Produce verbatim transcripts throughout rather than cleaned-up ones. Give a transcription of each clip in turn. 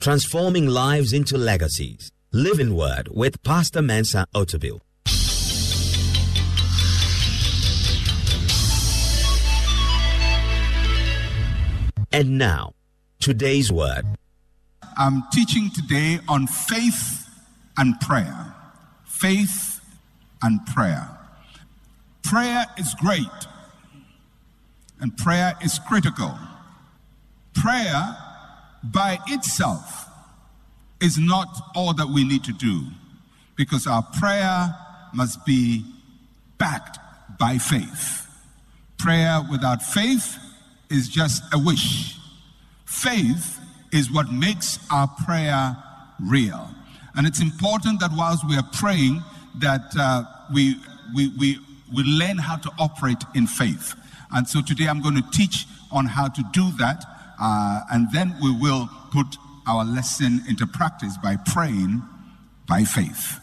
transforming lives into legacies. Living Word with Pastor Mensa Otabil. And now, today's word. I'm teaching today on faith and prayer. Faith and prayer. Prayer is great, and prayer is critical. Prayer by itself is not all that we need to do, because our prayer must be backed by faith. Prayer without faith is just a wish. Faith is what makes our prayer real. And it's important that whilst we are praying, that uh, we, we, we, we learn how to operate in faith. And so today I'm going to teach on how to do that, uh, and then we will put our lesson into practice by praying by faith.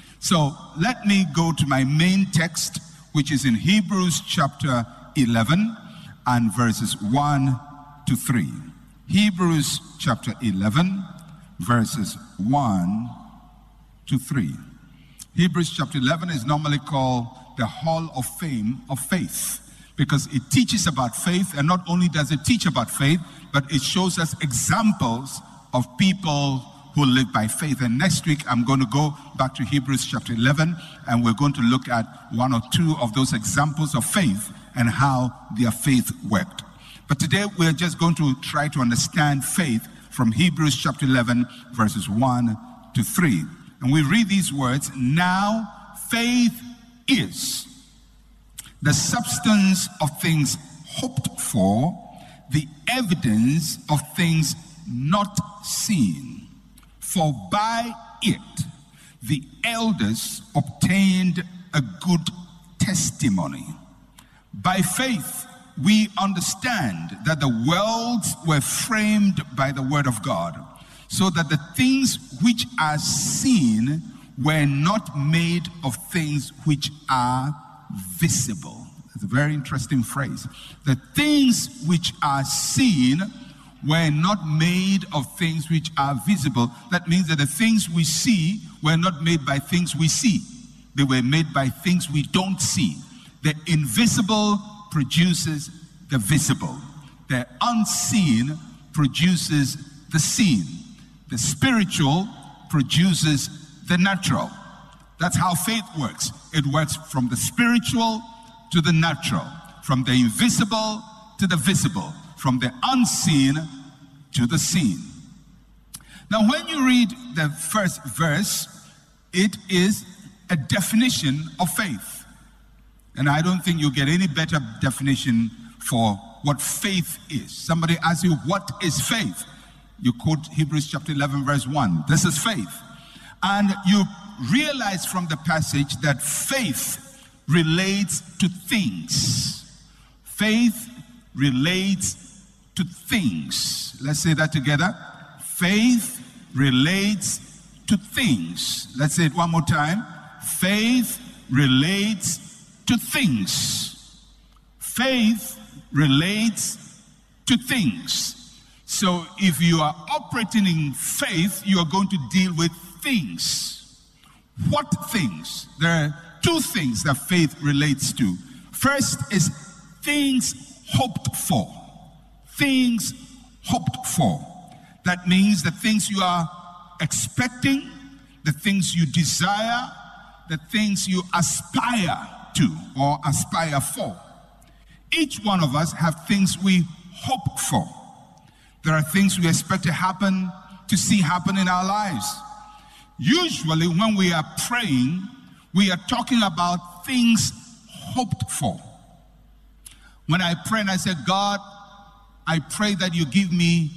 So let me go to my main text, which is in Hebrews chapter eleven and verses one to three. Hebrews chapter eleven, verses one to three. Hebrews chapter eleven is normally called the Hall of Fame of Faith, because it teaches about faith, and not only does it teach about faith, but it shows us examples of people who live by faith. And next week, I'm going to go back to Hebrews chapter eleven, and we're going to look at one or two of those examples of faith and how their faith worked. But today, we're just going to try to understand faith from Hebrews chapter eleven, verses one to three. And we read these words: "Now faith is the substance of things hoped for, the evidence of things not seen. For by it the elders obtained a good testimony. By faith we understand that the worlds were framed by the word of God, so that the things which are seen were not made of things which are visible." It's a very interesting phrase. The things which are seen were not made of things which are visible. That means that the things we see were not made by things we see. They were made by things we don't see. The invisible produces the visible. The unseen produces the seen. The spiritual produces the natural. That's how faith works. It works from the spiritual to the natural, from the invisible to the visible, from the unseen to the seen. Now, when you read the first verse, it is a definition of faith. And I don't think you'll get any better definition for what faith is. Somebody asks you, what is faith? You quote Hebrews chapter eleven, verse one. This is faith. And you realize from the passage that faith relates to things. Faith relates to things. Let's say that together. Faith relates to things. Let's say it one more time. Faith relates to things. Faith relates to things. So if you are operating in faith, you are going to deal with things. What things? There are two things that faith relates to. First is things hoped for. Things hoped for. That means the things you are expecting, the things you desire, the things you aspire to or aspire for. Each one of us have things we hope for. There are things we expect to happen, to see happen in our lives. Usually when we are praying, we are talking about things hoped for. When I pray and I say, God, I pray that you give me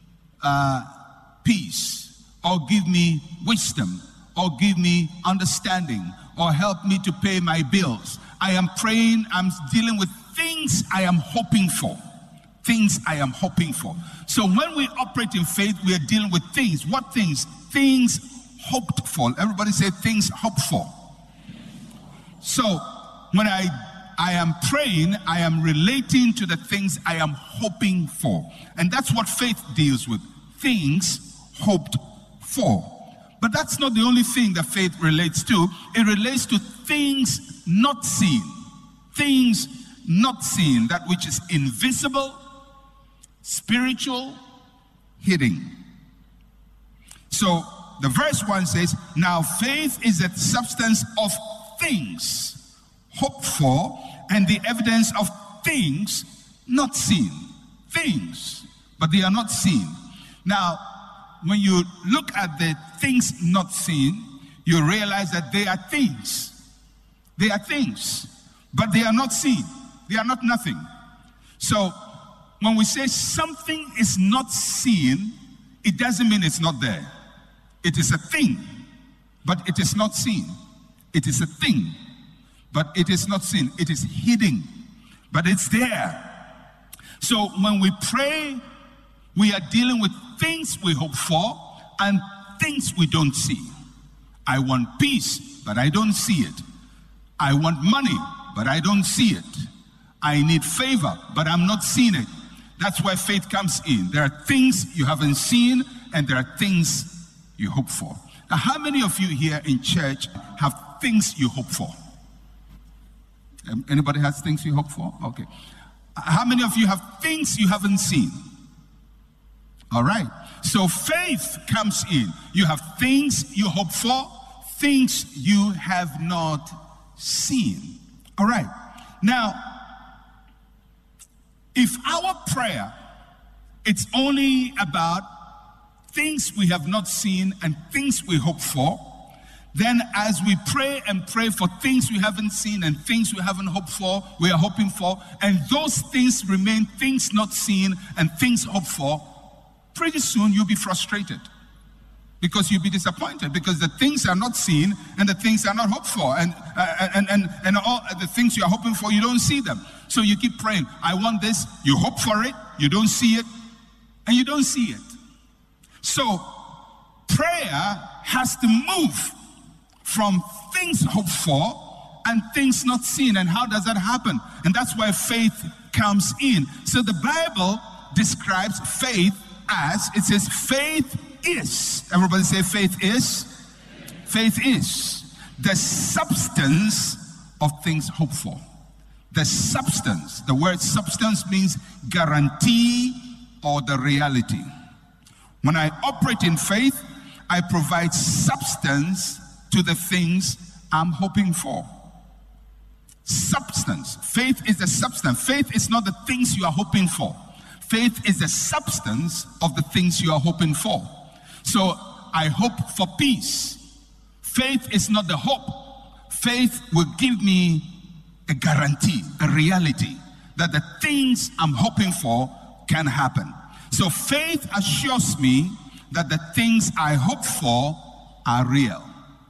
uh, peace, or give me wisdom, or give me understanding, or help me to pay my bills. I am praying, I'm dealing with things I am hoping for. Things I am hoping for. So when we operate in faith, we are dealing with things. What things? Things hoped for. Everybody say things hoped for. So when I I am praying, I am relating to the things I am hoping for. And that's what faith deals with. Things hoped for. But that's not the only thing that faith relates to. It relates to things not seen. Things not seen, that which is invisible, spiritual, hidden. So the verse one says, now faith is the substance of things hoped for and the evidence of things not seen. Things, but they are not seen. Now, when you look at the things not seen, you realize that they are things. They are things, but they are not seen. They are not nothing. So when we say something is not seen, it doesn't mean it's not there. It is a thing, but it is not seen. It is a thing, but it is not seen. It is hidden, but it's there. So when we pray, we are dealing with things we hope for and things we don't see. I want peace, but I don't see it. I want money, but I don't see it. I need favor, but I'm not seeing it. That's where faith comes in. There are things you haven't seen, and there are things you hope for. Now, how many of you here in church have things you hope for? Um, anybody has things you hope for? Okay. How many of you have things you haven't seen? All right. So faith comes in. You have things you hope for, things you have not seen. All right. Now, if our prayer, it's only about things we have not seen and things we hope for, then as we pray and pray for things we haven't seen and things we haven't hoped for, we are hoping for, and those things remain things not seen and things hoped for, pretty soon you'll be frustrated because you'll be disappointed because the things are not seen and the things are not hoped for, and uh, and and and all the things you are hoping for, you don't see them. So you keep praying, I want this, you hope for it, you don't see it, and you don't see it. So prayer has to move from things hoped for and things not seen. And how does that happen? And that's where faith comes in. So the Bible describes faith as, it says faith is. Everybody say faith is. Faith is the substance of things hoped for. The substance. The word substance means guarantee or the reality. When I operate in faith, I provide substance to the things I'm hoping for. Substance. Faith is the substance. Faith is not the things you are hoping for. Faith is the substance of the things you are hoping for. So I hope for peace. Faith is not the hope. Faith will give me a guarantee, a reality that the things I'm hoping for can happen. So faith assures me that the things I hope for are real.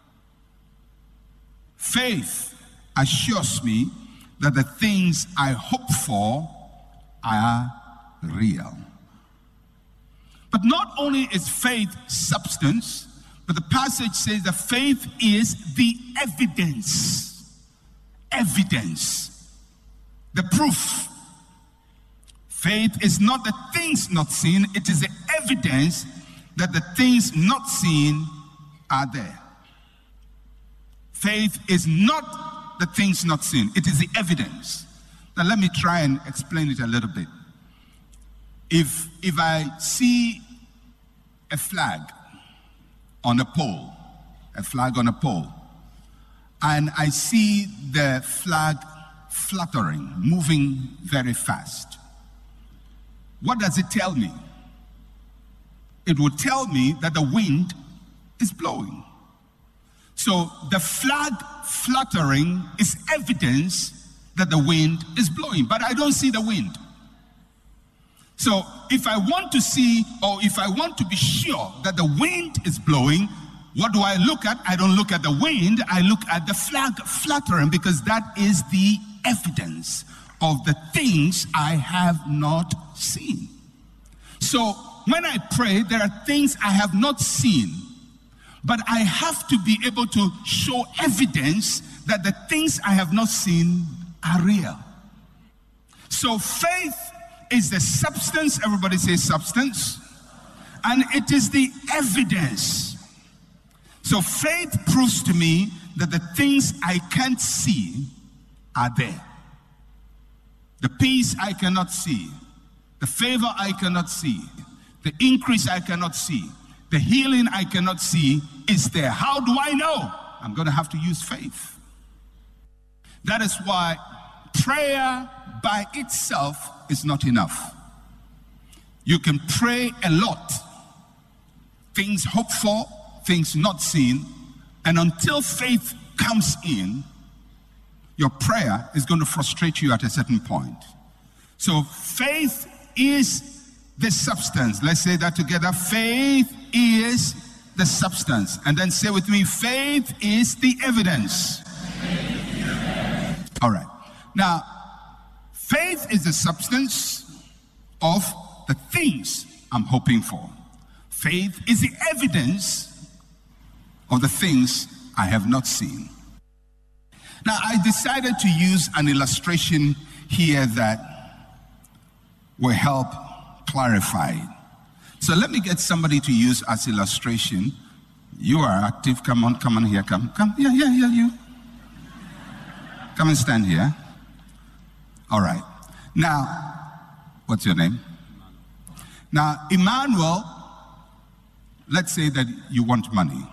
Faith assures me that the things I hope for are real. But not only is faith substance, but the passage says that faith is the evidence. Evidence. The proof. Faith is not the things not seen, it is the evidence that the things not seen are there. Faith is not the things not seen, it is the evidence. Now let me try and explain it a little bit. If, if I see a flag on a pole, a flag on a pole, and I see the flag fluttering, moving very fast, what does it tell me? It will tell me that the wind is blowing. So the flag fluttering is evidence that the wind is blowing, but I don't see the wind. So if I want to see, or if I want to be sure that the wind is blowing, what do I look at? I don't look at the wind, I look at the flag fluttering, because that is the evidence of the things I have not seen. So when I pray, there are things I have not seen, but I have to be able to show evidence that the things I have not seen are real. So faith is the substance, everybody say substance, And it is the evidence. So faith proves to me that the things I can't see are there. The peace I cannot see, the favor I cannot see, the increase I cannot see, the healing I cannot see is there. How do I know? I'm going to have to use faith. That is why prayer by itself is not enough. You can pray a lot, things hoped for, things not seen, and until faith comes in, your prayer is going to frustrate you at a certain point. So faith is the substance. Let's say that together. Faith is the substance. And then say with me, faith is the evidence. All right. Now, faith is the substance of the things I'm hoping for. Faith is the evidence of the things I have not seen. Now, I decided to use an illustration here that will help clarify. So let me get somebody to use as illustration. You are active. Come on, come on here. Come, come. Yeah, yeah, yeah, you. Come and stand here. All right. Now, what's your name? Now, Emmanuel, let's say that you want money.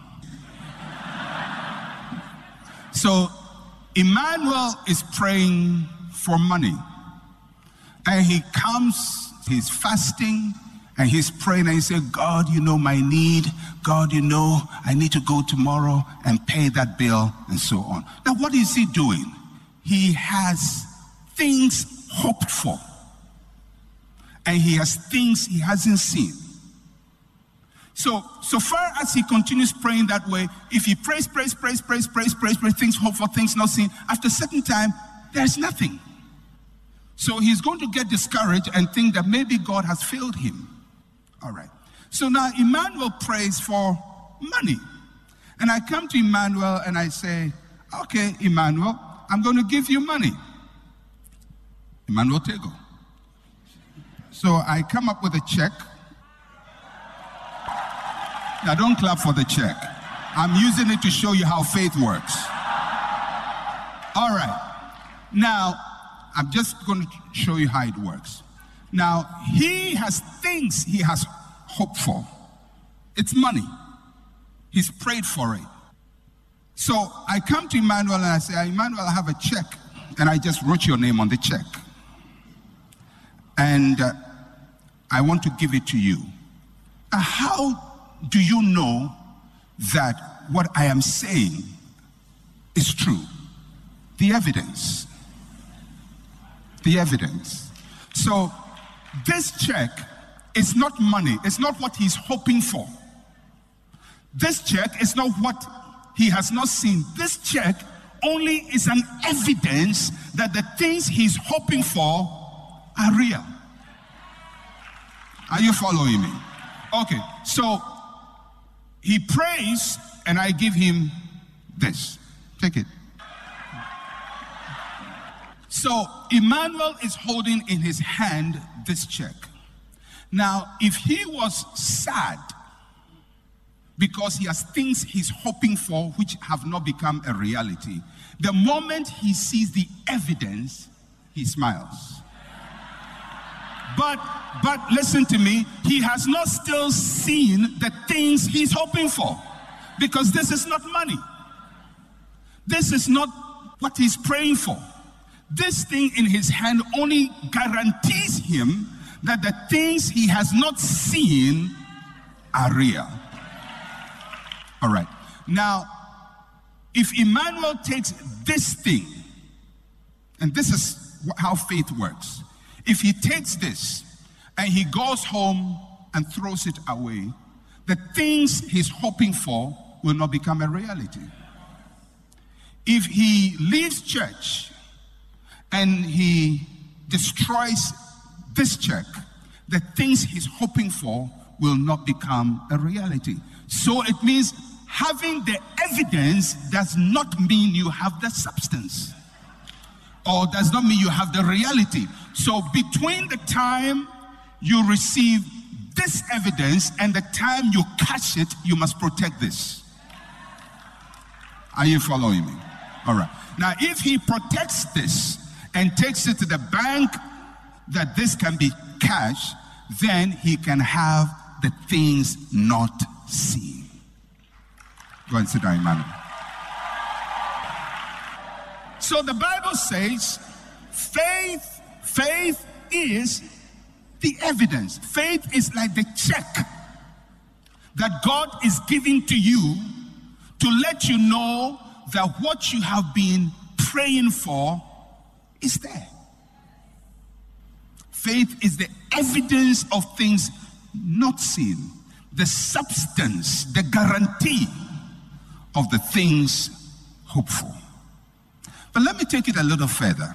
So, Emmanuel is praying for money. And he comes, he's fasting, and he's praying, and he says, God, you know my need. God, you know I need to go tomorrow and pay that bill, and so on. Now, what is he doing? He has things hoped for. And he has things he hasn't seen. So, so far as he continues praying that way, if he prays, prays, prays, prays, prays, prays, prays, things hope for, things not seen, after a certain time, there's nothing. So he's going to get discouraged and think that maybe God has failed him. All right. So now Emmanuel prays for money. And I come to Emmanuel and I say, okay, Emmanuel, I'm going to give you money. Emmanuel Tego. So I come up with a check. Now don't clap for the check. I'm using it to show you how faith works. All right. Now, I'm just going to show you how it works. Now, he has things he has hoped for. It's money. He's prayed for it. So I come to Emmanuel and I say, Emmanuel, I have a check. And I just wrote your name on the check. And uh, I want to give it to you. Uh, how do you know that what I am saying is true? The evidence. The evidence. So this check is not money. It's not what he's hoping for. This check is not what he has not seen. This check only is an evidence that the things he's hoping for are real. Are you following me? Okay, so he prays and I give him this. Take it. So Emmanuel is holding in his hand this check. Now, if he was sad because he has things he's hoping for which have not become a reality, the moment he sees the evidence, he smiles. But, but listen to me, he has not still seen the things he's hoping for, because this is not money. This is not what he's praying for. This thing in his hand only guarantees him that the things he has not seen are real. All right. Now, if Emmanuel takes this thing, and this is how faith works. If he takes this and he goes home and throws it away, the things he's hoping for will not become a reality. If he leaves church and he destroys this check, the things he's hoping for will not become a reality. So it means having the evidence does not mean you have the substance, or does not mean you have the reality. So between the time you receive this evidence, and the time you cash it, you must protect this. Are you following me? All right. Now, if he protects this and takes it to the bank that this can be cashed, then he can have the things not seen. Go and sit down, Emmanuel. So the Bible says, faith, faith is the evidence. Faith is like the check that God is giving to you to let you know that what you have been praying for is there. Faith is the evidence of things not seen, the substance, the guarantee of the things hoped for. But let me take it a little further.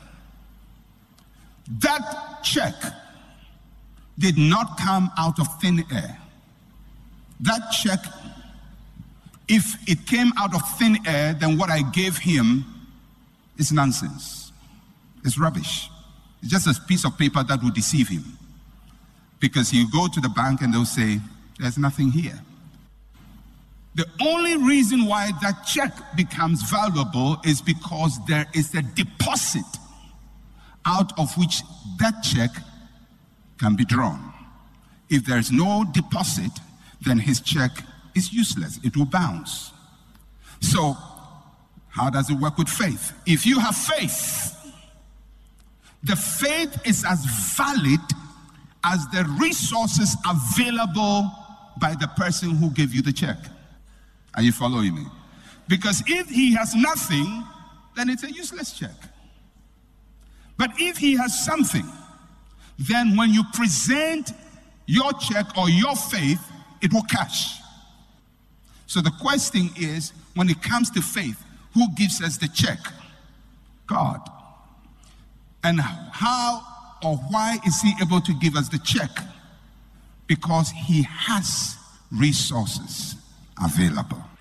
That check did not come out of thin air. That check, if it came out of thin air, then what I gave him is nonsense. It's rubbish. It's just a piece of paper that will deceive him. Because you go to the bank and they'll say, there's nothing here. The only reason why that check becomes valuable is because there is a deposit out of which that check can be drawn. If there's no deposit, then his check is useless. It will bounce. So, how does it work with faith? If you have faith, the faith is as valid as the resources available by the person who gave you the check. Are you following me? Because if he has nothing, then it's a useless check. But if he has something, then when you present your check or your faith, it will cash. So the question is, when it comes to faith, who gives us the check? God. And how or why is he able to give us the check? Because he has resources available.